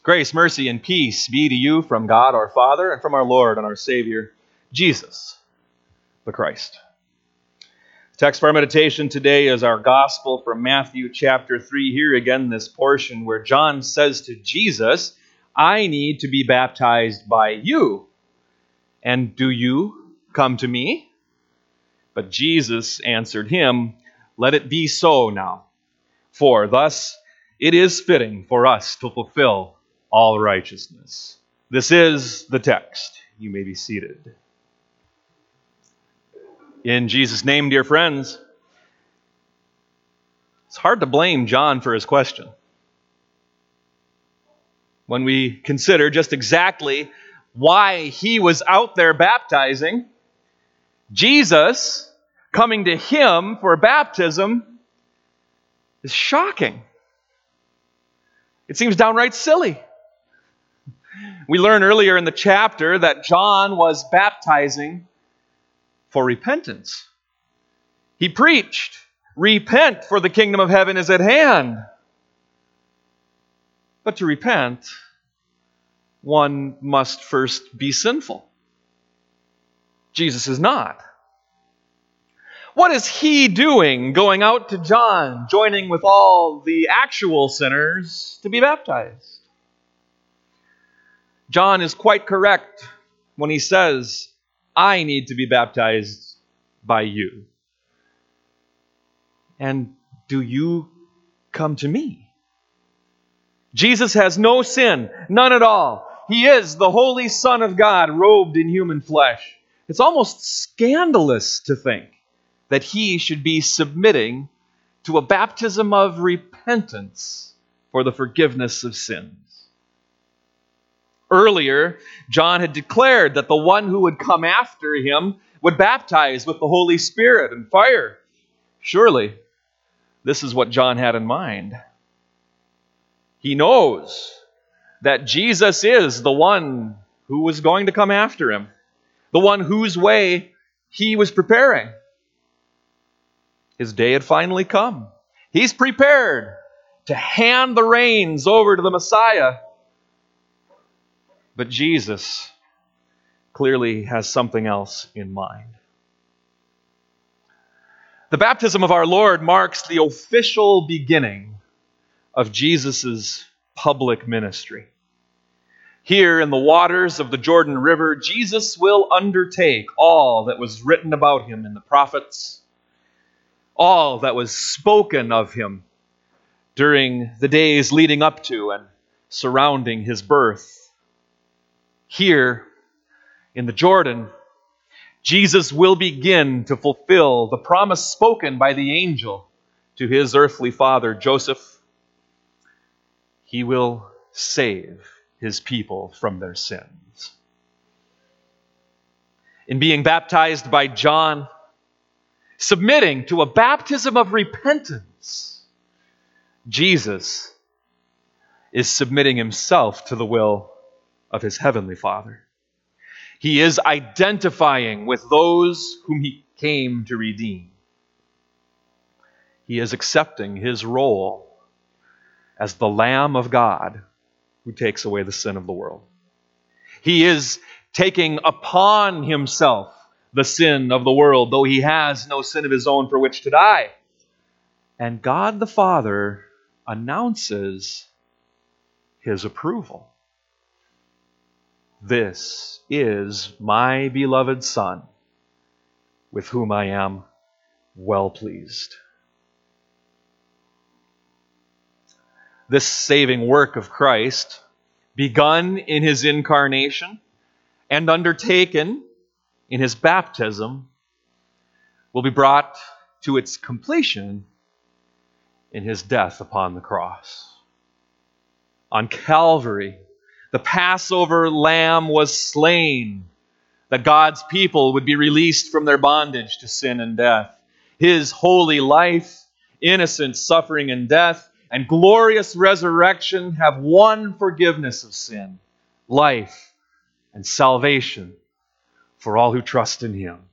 Grace, mercy, and peace be to you from God our Father and from our Lord and our Savior, Jesus the Christ. The text for our meditation today is our gospel from Matthew chapter 3. Here again, this portion where John says to Jesus, I need to be baptized by you. And do you come to me? But Jesus answered him, Let it be so now, for thus it is fitting for us to fulfill all righteousness. This is the text. You may be seated. In Jesus' name, dear friends, it's hard to blame John for his question. When we consider just exactly why he was out there baptizing, Jesus coming to him for baptism is shocking. It seems downright silly. We learn earlier in the chapter that John was baptizing for repentance. He preached, repent, for the kingdom of heaven is at hand. But to repent, one must first be sinful. Jesus is not. What is he doing going out to John, joining with all the actual sinners to be baptized? John is quite correct when he says, I need to be baptized by you. And do you come to me? Jesus has no sin, none at all. He is the Holy Son of God, robed in human flesh. It's almost scandalous to think that he should be submitting to a baptism of repentance for the forgiveness of sins. Earlier, John had declared that the one who would come after him would baptize with the Holy Spirit and fire. Surely, this is what John had in mind. He knows that Jesus is the one who was going to come after him, the one whose way he was preparing. His day had finally come. He's prepared to hand the reins over to the Messiah. But Jesus clearly has something else in mind. The baptism of our Lord marks the official beginning of Jesus' public ministry. Here in the waters of the Jordan River, Jesus will undertake all that was written about him in the prophets, all that was spoken of him during the days leading up to and surrounding his birth. Here in the Jordan, Jesus will begin to fulfill the promise spoken by the angel to his earthly father, Joseph. He will save his people from their sins. In being baptized by John, submitting to a baptism of repentance, Jesus is submitting himself to the will of his heavenly Father. He is identifying with those whom he came to redeem. He is accepting his role as the Lamb of God who takes away the sin of the world. He is taking upon himself the sin of the world, though he has no sin of his own for which to die. And God the Father announces his approval. This is my beloved Son, with whom I am well pleased. This saving work of Christ, begun in his incarnation and undertaken in his baptism, will be brought to its completion in his death upon the cross. On Calvary, the Passover lamb was slain, that God's people would be released from their bondage to sin and death. His holy life, innocent suffering and death, and glorious resurrection have won forgiveness of sin, life, and salvation for all who trust in him.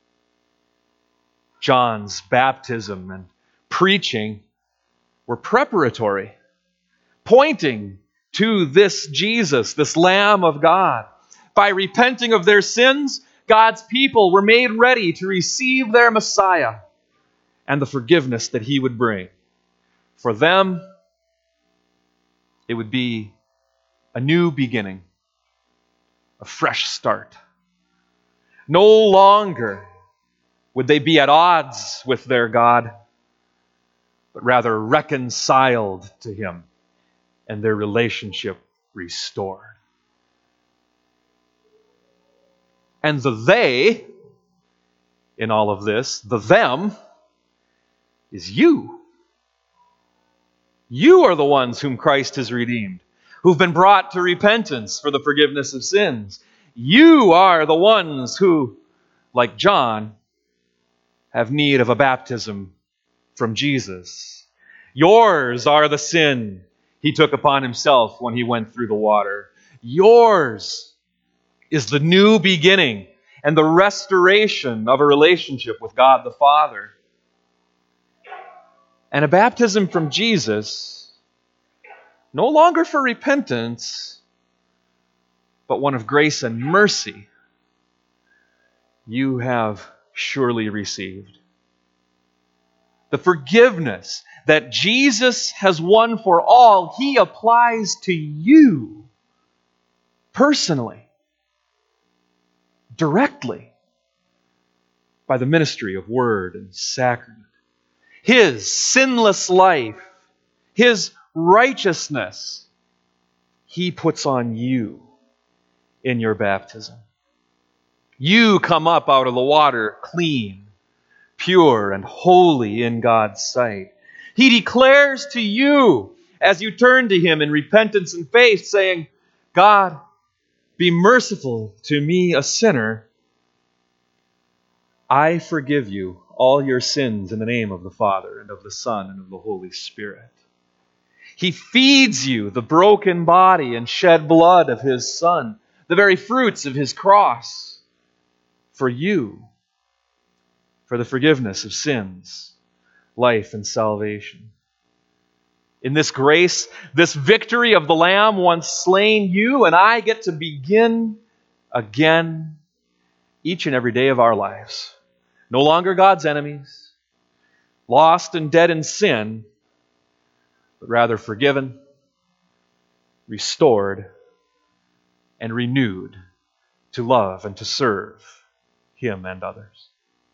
John's baptism and preaching were preparatory, pointing to this Jesus, this Lamb of God. By repenting of their sins, God's people were made ready to receive their Messiah and the forgiveness that he would bring. For them, it would be a new beginning, a fresh start. No longer would they be at odds with their God, but rather reconciled to him and their relationship restored. And the they in all of this, the them, is you. You are the ones whom Christ has redeemed, who've been brought to repentance for the forgiveness of sins. You are the ones who, like John, have need of a baptism from Jesus. Yours are the sin he took upon himself when he went through the water. Yours is the new beginning and the restoration of a relationship with God the Father. And a baptism from Jesus, no longer for repentance, but one of grace and mercy, you have surely received. The forgiveness that Jesus has won for all, he applies to you personally, directly, by the ministry of word and sacrament. His sinless life, his righteousness, he puts on you in your baptism. You come up out of the water clean, pure, and holy in God's sight. He declares to you, as you turn to him in repentance and faith, saying, God, be merciful to me, a sinner. I forgive you all your sins in the name of the Father and of the Son and of the Holy Spirit. He feeds you the broken body and shed blood of his Son, the very fruits of his cross, for you, for the forgiveness of sins, life, and salvation. In this grace, this victory of the Lamb once slain, you and I get to begin again each and every day of our lives. No longer God's enemies, lost and dead in sin, but rather forgiven, restored, and renewed to love and to serve him and others.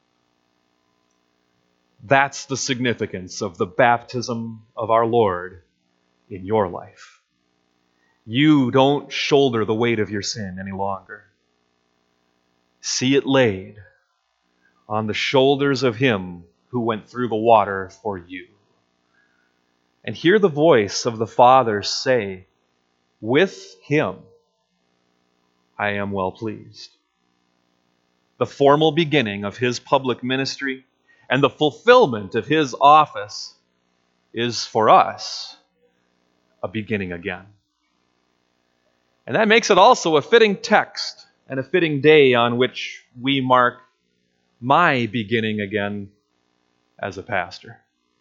That's the significance of the baptism of our Lord in your life. You don't shoulder the weight of your sin any longer. See it laid on the shoulders of him who went through the water for you. And hear the voice of the Father say, with him I am well pleased. The formal beginning of his public ministry and the fulfillment of his office is for us a beginning again. And that makes it also a fitting text and a fitting day on which we mark my beginning again as a pastor.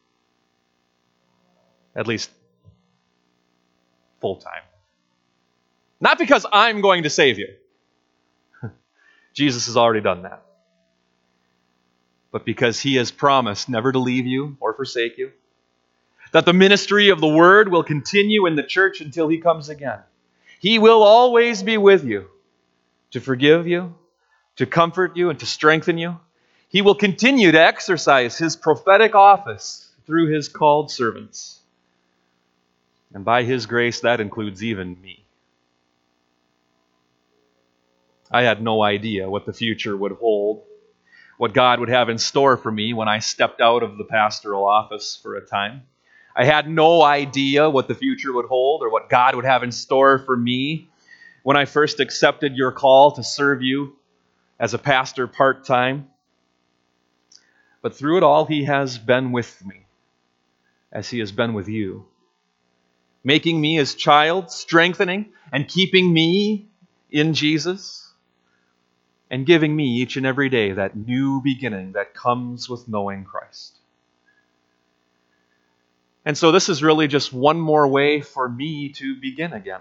At least full-time. Not because I'm going to save you. Jesus has already done that. But because he has promised never to leave you or forsake you. That the ministry of the word will continue in the church until he comes again. He will always be with you to forgive you, to comfort you, and to strengthen you. He will continue to exercise his prophetic office through his called servants. And by his grace, that includes even me. I had no idea what the future would hold, what God would have in store for me when I stepped out of the pastoral office for a time. I had no idea what the future would hold or what God would have in store for me when I first accepted your call to serve you as a pastor part-time. But through it all, he has been with me, as he has been with you, making me his child, strengthening and keeping me in Jesus, and giving me each and every day that new beginning that comes with knowing Christ. And so this is really just one more way for me to begin again.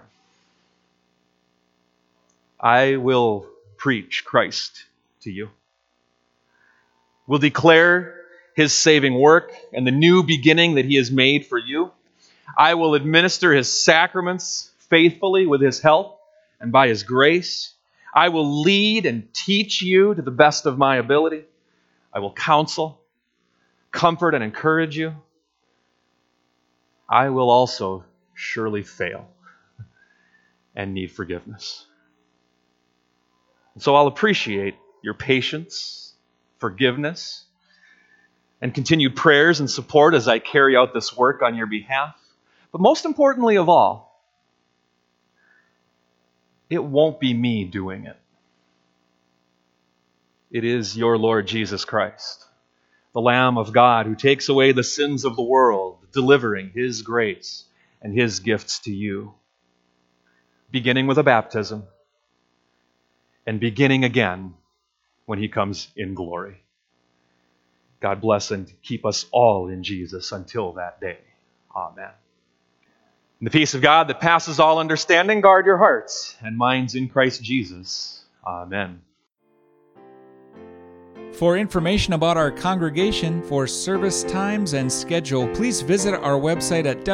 I will preach Christ to you. Will declare His saving work and the new beginning that He has made for you. I will administer His sacraments faithfully with His help and by His grace. I will lead and teach you to the best of my ability. I will counsel, comfort, and encourage you. I will also surely fail and need forgiveness. So I'll appreciate your patience, forgiveness, and continued prayers and support as I carry out this work on your behalf. But most importantly of all, it won't be me doing it. It is your Lord Jesus Christ, the Lamb of God who takes away the sins of the world, delivering His grace and His gifts to you, beginning with a baptism and beginning again when He comes in glory. God bless and keep us all in Jesus until that day. Amen. And the peace of God that passes all understanding, guard your hearts and minds in Christ Jesus. Amen. For information about our congregation, for service times and schedule, please visit our website at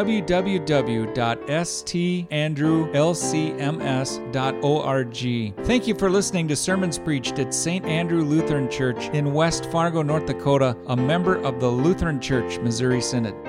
www.standrewlcms.org. Thank you for listening to sermons preached at St. Andrew Lutheran Church in West Fargo, North Dakota, a member of the Lutheran Church Missouri Synod.